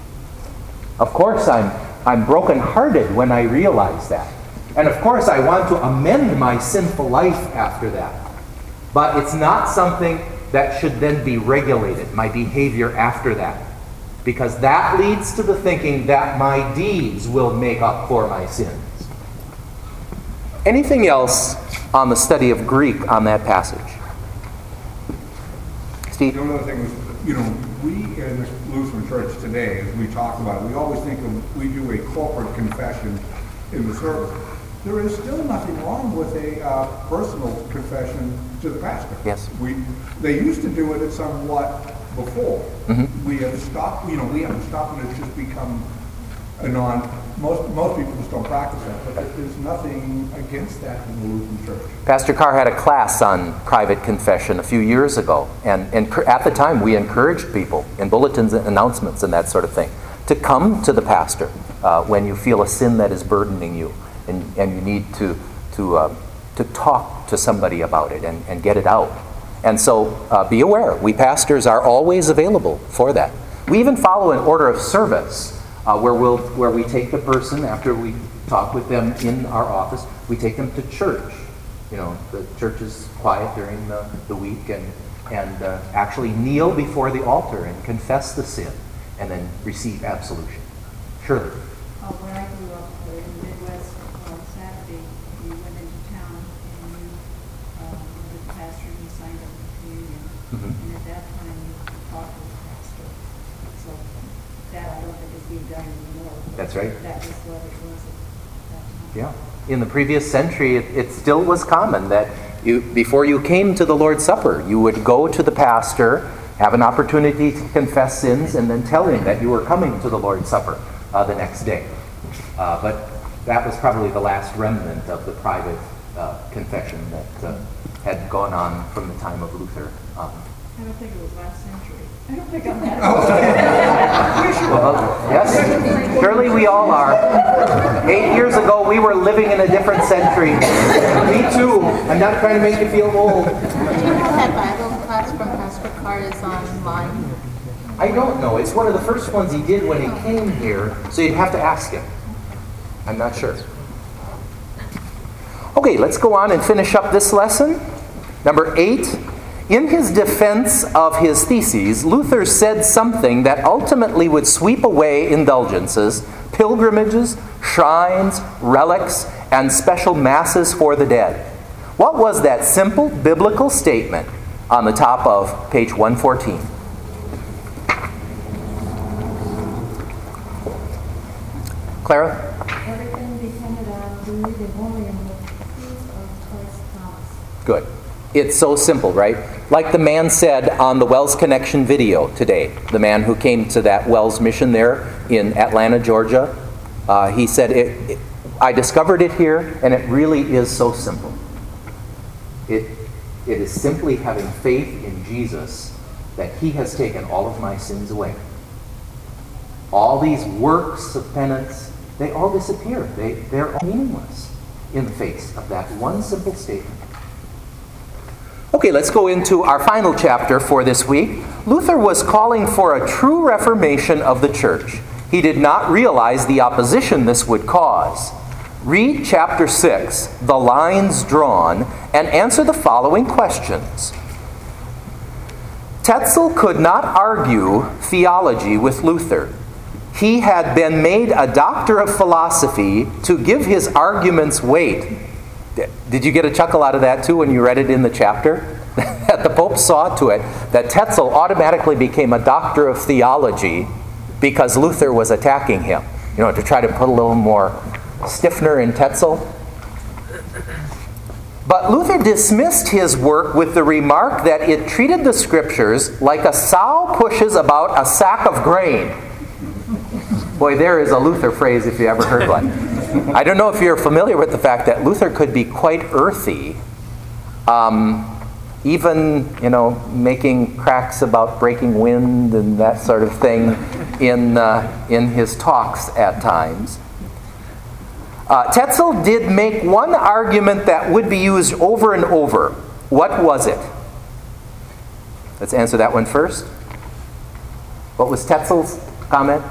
Of course, I'm, I'm brokenhearted when I realize that. And of course, I want to amend my sinful life after that. But it's not something that should then be regulated, my behavior after that. Because that leads to the thinking that my deeds will make up for my sins. Anything else on the study of Greek on that passage? Steve? The only other thing is, you know, we in the Lutheran Church today, as we talk about it, we always think of, we do a corporate confession in the service. There is still nothing wrong with a uh, personal confession to the pastor. Yes. We, they used to do it somewhat before. Mm-hmm. We have stopped, you know, we have stopped and it's just become a non, most, most people just don't practice that, but there's nothing against that in the Lutheran Church. Pastor Carr had a class on private confession a few years ago, and, and at the time we encouraged people in bulletins and announcements and that sort of thing to come to the pastor uh, when you feel a sin that is burdening you and, and you need to, to, uh, to talk to somebody about it and, and get it out. And so uh, be aware, we pastors are always available for that. We even follow an order of service uh, where, we'll, where we take the person, after we talk with them in our office, we take them to church. You know, the church is quiet during the, the week, and, and uh, actually kneel before the altar and confess the sin and then receive absolution. Shirley? Uh, where I grew up uh, in the Midwest, on Saturday, you went into town and you uh, went to the pastor and you signed up for communion. Mm-hmm. And at that time, you talked with the pastor. So that I don't think is being done anymore. That's right. That was what it was at that time. Yeah. In the previous century, it, it still was common that you, before you came to the Lord's Supper, you would go to the pastor, have an opportunity to confess sins, and then tell him that you were coming to the Lord's Supper uh, the next day. Uh, but that was probably the last remnant of the private uh, confession that uh, had gone on from the time of Luther. Um, I don't think it was last century. I don't think I'm that well, yes, surely we all are. Eight years ago, we were living in a different century. Me too. I'm not trying to make you feel old. Do you know that Bible class from Pastor Carr is online? I don't know. It's one of the first ones he did when he came here, so you'd have to ask him. I'm not sure. Okay, let's go on and finish up this lesson. Number eight. In his defense of his theses, Luther said something that ultimately would sweep away indulgences, pilgrimages, shrines, relics, and special masses for the dead. What was that simple biblical statement on the top of page one fourteen? Clara? Everything depended on believing only in the truth of Christ's promise. Good. It's so simple, right? Like the man said on the Wells Connection video today, the man who came to that Wells mission there in Atlanta, Georgia, uh, he said, it, it, I discovered it here, and it really is so simple. It, it is simply having faith in Jesus that he has taken all of my sins away. All these works of penance, they all disappear. They, they're all meaningless in the face of that one simple statement. Okay, let's go into our final chapter for this week. Luther was calling for a true reformation of the church. He did not realize the opposition this would cause. Read chapter six, the lines drawn, and answer the following questions. Tetzel could not argue theology with Luther. He had been made a doctor of philosophy to give his arguments weight. Did you get a chuckle out of that too when you read it in the chapter? That the Pope saw to it that Tetzel automatically became a doctor of theology because Luther was attacking him. You know, to try to put a little more stiffener in Tetzel. But Luther dismissed his work with the remark that it treated the scriptures like a sow pushes about a sack of grain. Boy, there is a Luther phrase if you ever heard one. I don't know if you're familiar with the fact that Luther could be quite earthy, um, even, you know, making cracks about breaking wind and that sort of thing in, uh, in his talks at times. Uh, Tetzel did make one argument that would be used over and over. What was it? Let's answer that one first. What was Tetzel's comment?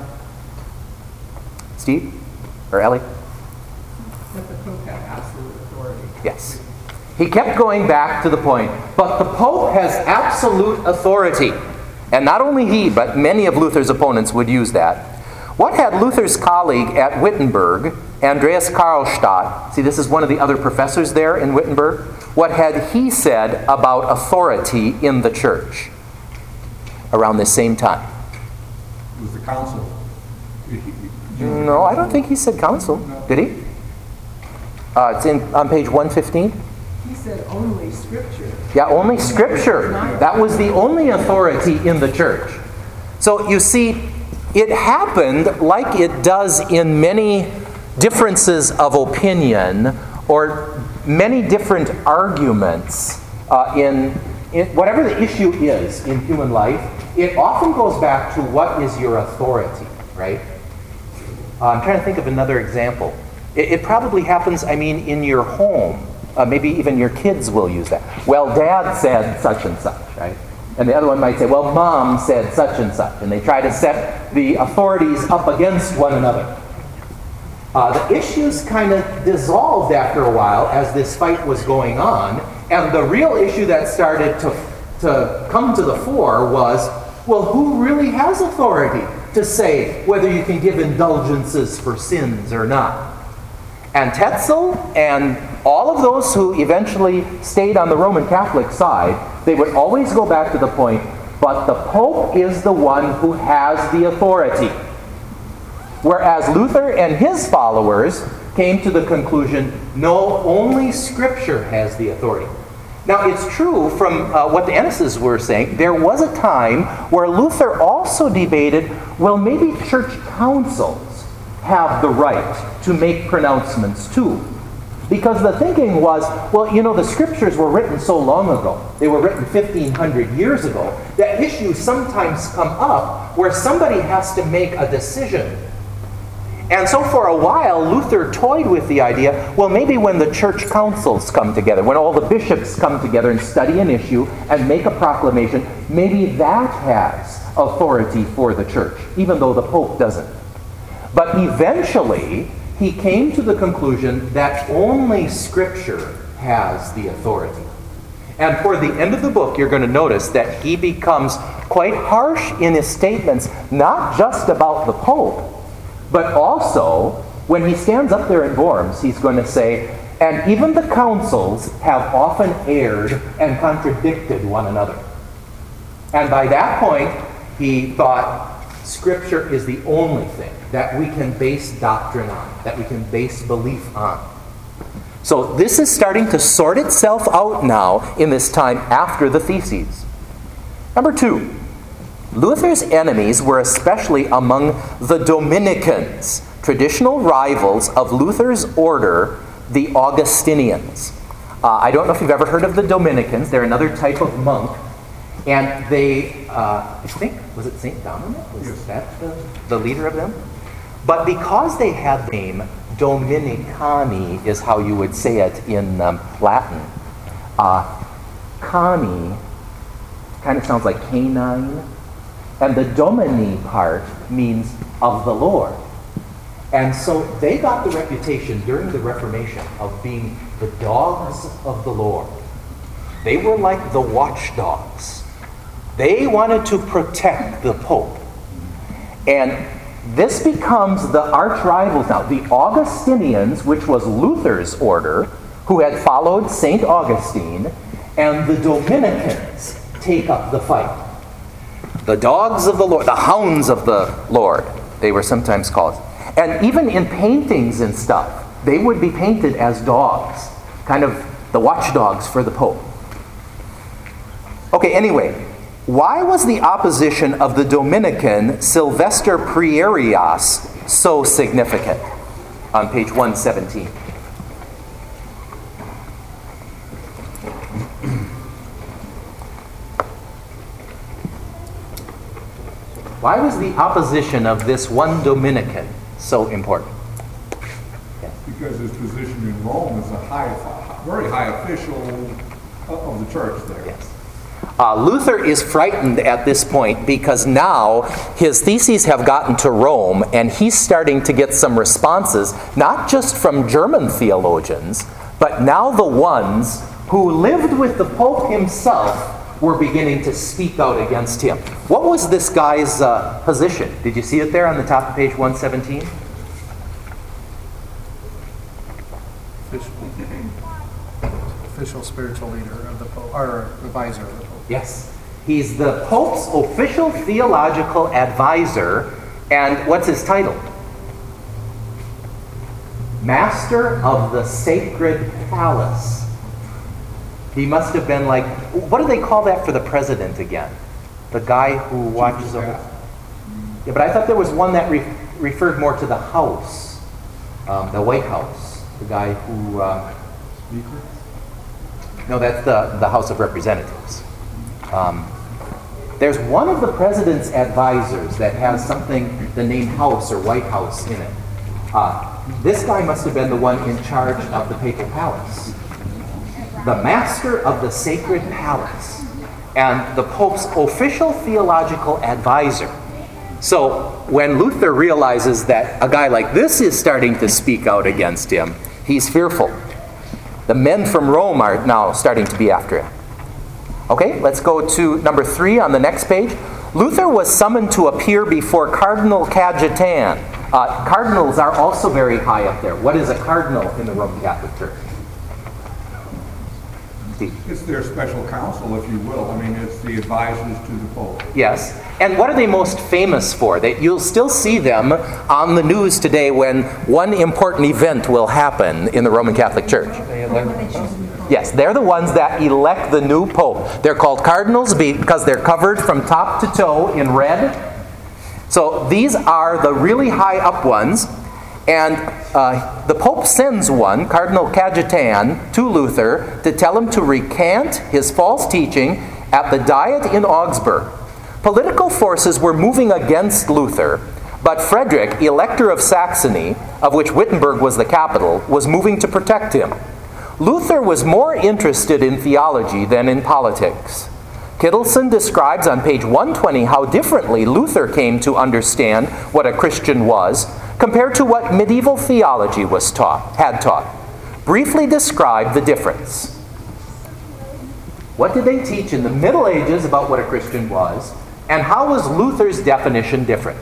Steve? Or Ellie? That the Pope had absolute authority. Yes. He kept going back to the point, but the Pope has absolute authority. And not only he, but many of Luther's opponents would use that. What had Luther's colleague at Wittenberg, Andreas Karlstadt, see this is one of the other professors there in Wittenberg, what had he said about authority in the church around this same time? It was the council. No, I don't think he said council. Did he? Uh, it's in on page one fifteen. He said only Scripture. Yeah, only Scripture. That was the only authority in the church. So you see, it happened like it does in many differences of opinion or many different arguments uh, in, in whatever the issue is in human life. It often goes back to what is your authority, right? Uh, I'm trying to think of another example. It, it probably happens, I mean, in your home. Uh, maybe even your kids will use that. Well, Dad said such and such, right? And the other one might say, well, Mom said such and such. And they try to set the authorities up against one another. Uh, the issues kind of dissolved after a while as this fight was going on. And the real issue that started to, to come to the fore was, well, who really has authority to say whether you can give indulgences for sins or not? And Tetzel and all of those who eventually stayed on the Roman Catholic side, they would always go back to the point, but the Pope is the one who has the authority. Whereas Luther and his followers came to the conclusion, no, only Scripture has the authority. Now, it's true from uh, what the Ennises were saying, there was a time where Luther also debated, well, maybe church councils have the right to make pronouncements too. Because the thinking was, well, you know, the Scriptures were written so long ago. They were written fifteen hundred years ago. That issues sometimes come up where somebody has to make a decision. And so for a while, Luther toyed with the idea, well, maybe when the church councils come together, when all the bishops come together and study an issue and make a proclamation, maybe that has authority for the church, even though the Pope doesn't. But eventually, he came to the conclusion that only Scripture has the authority. And toward the end of the book, you're going to notice that he becomes quite harsh in his statements, not just about the Pope, but also, when he stands up there at Worms, he's going to say, and even the councils have often erred and contradicted one another. And by that point, he thought Scripture is the only thing that we can base doctrine on, that we can base belief on. So this is starting to sort itself out now in this time after the Theses. Number two, Luther's enemies were especially among the Dominicans, traditional rivals of Luther's order, the Augustinians. Uh, I don't know if you've ever heard of the Dominicans. They're another type of monk. And they, uh, I think, was it Saint Dominic? Was yes. that the, the leader of them? But because they had the name Dominicani, is how you would say it in um, Latin. Uh, Cani kind of sounds like canine. And the Domini part means of the Lord. And so they got the reputation during the Reformation of being the dogs of the Lord. They were like the watchdogs. They wanted to protect the Pope. And this becomes the arch rivals now. The Augustinians, which was Luther's order, who had followed Saint Augustine, and the Dominicans take up the fight. The dogs of the Lord, the hounds of the Lord, they were sometimes called. And even in paintings and stuff, they would be painted as dogs, kind of the watchdogs for the Pope. Okay, anyway, why was the opposition of the Dominican Sylvester Prierias so significant? On page one seventeen. Why was the opposition of this one Dominican so important? Yes. Because his position in Rome is a high, very high official of the church there. Yes. Uh, Luther is frightened at this point because now his theses have gotten to Rome and he's starting to get some responses, not just from German theologians, but now the ones who lived with the Pope himself were beginning to speak out against him. What was this guy's uh, position? Did you see it there on the top of page one seventeen? Official, official spiritual leader of the Pope, or advisor of the Pope. Yes. He's the Pope's official theological advisor, and what's his title? Master of the Sacred Palace. He must have been like, what do they call that for the president again? The guy who watches over. Yeah, but I thought there was one that re- referred more to the House, um, the White House. The guy who. Uh, Speaker? No, that's the, the House of Representatives. Um, there's one of the president's advisors that has something, the name House or White House in it. Uh, this guy must have been the one in charge of the Papal Palace. The Master of the Sacred Palace, and the Pope's official theological advisor. So when Luther realizes that a guy like this is starting to speak out against him, he's fearful. The men from Rome are now starting to be after him. Okay, let's go to number three on the next page. Luther was summoned to appear before Cardinal Cajetan. Uh, cardinals are also very high up there. What is a cardinal in the Roman Catholic Church? Steve? It's their special counsel, if you will. I mean, it's the advisors to the Pope. Yes. And what are they most famous for? They, you'll still see them on the news today when one important event will happen in the Roman Catholic Church. Yes, they're the ones that elect the new Pope. They're called cardinals because they're covered from top to toe in red. So these are the really high up ones. And uh, the Pope sends one, Cardinal Cajetan, to Luther to tell him to recant his false teaching at the Diet in Augsburg. Political forces were moving against Luther, but Frederick, Elector of Saxony, of which Wittenberg was the capital, was moving to protect him. Luther was more interested in theology than in politics. Kittelson describes on page one twenty how differently Luther came to understand what a Christian was compared to what medieval theology was taught, had taught. Briefly describe the difference. What did they teach in the Middle Ages about what a Christian was, and how was Luther's definition different?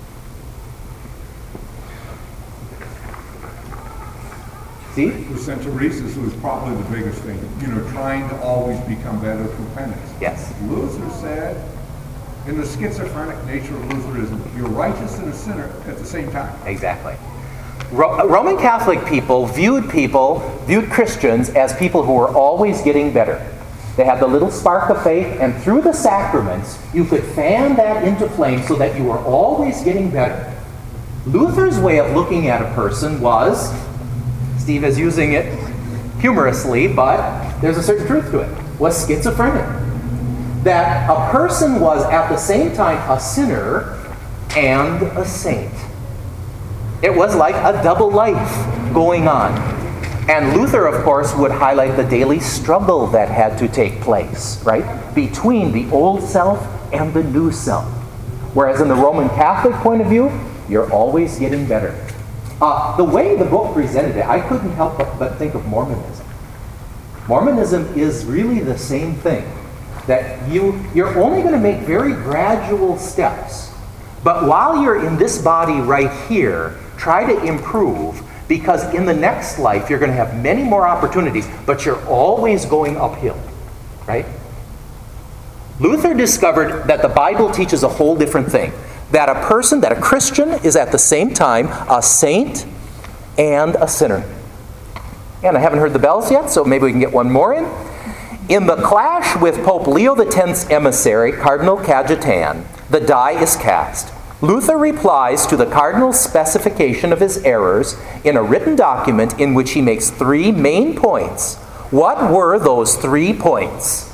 See? The Centuresis was probably the biggest thing. You know, trying to always become better through penance. Yes. Luther said, in the schizophrenic nature of Lutheranism, you're righteous and a sinner at the same time. Exactly. Ro- Roman Catholic people viewed people, viewed Christians as people who were always getting better. They had the little spark of faith, and through the sacraments, you could fan that into flame so that you were always getting better. Luther's way of looking at a person was, Steve is using it humorously, but there's a certain truth to it, was schizophrenic. That a person was at the same time a sinner and a saint. It was like a double life going on. And Luther, of course, would highlight the daily struggle that had to take place, right? Between the old self and the new self. Whereas in the Roman Catholic point of view, you're always getting better. Uh, the way the book presented it, I couldn't help but, but think of Mormonism. Mormonism is really the same thing. That you, you're only going to make very gradual steps. But while you're in this body right here, try to improve, because in the next life you're going to have many more opportunities, but you're always going uphill, right? Luther discovered that the Bible teaches a whole different thing. That a person, that a Christian is at the same time a saint and a sinner. And I haven't heard the bells yet, so maybe we can get one more in. In the clash with Pope Leo the tenth's emissary, Cardinal Cajetan, the die is cast. Luther replies to the cardinal's specification of his errors in a written document in which he makes three main points. What were those three points?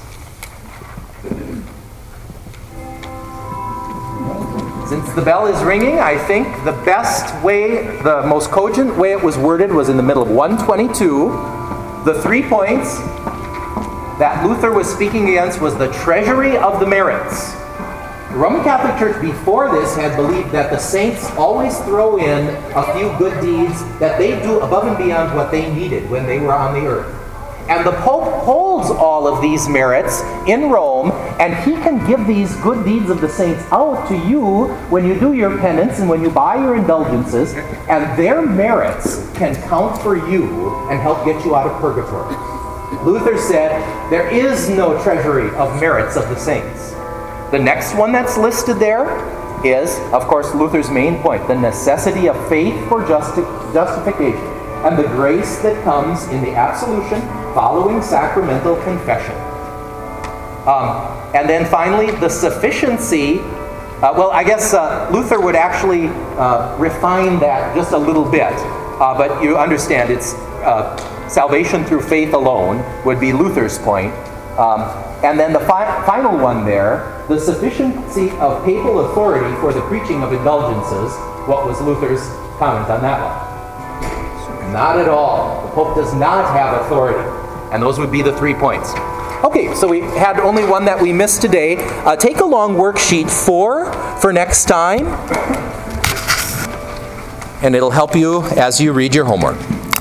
Since the bell is ringing, I think the best way, the most cogent way it was worded was in the middle of one twenty-two. The three points that Luther was speaking against was the treasury of the merits. The Roman Catholic Church before this had believed that the saints always throw in a few good deeds that they do above and beyond what they needed when they were on the earth. And the Pope holds all of these merits in Rome, and he can give these good deeds of the saints out to you when you do your penance and when you buy your indulgences, and their merits can count for you and help get you out of purgatory. Luther said, there is no treasury of merits of the saints. The next one that's listed there is, of course, Luther's main point, the necessity of faith for justi- justification and the grace that comes in the absolution following sacramental confession. Um, and then finally, the sufficiency, uh, well, I guess uh, Luther would actually uh, refine that just a little bit, uh, but you understand it's uh, salvation through faith alone would be Luther's point. Um, and then the fi- final one there, the sufficiency of papal authority for the preaching of indulgences, what was Luther's comment on that one? Not at all. The Pope does not have authority. And those would be the three points. Okay, so we had only one that we missed today. Uh, take along worksheet four for next time. And it'll help you as you read your homework.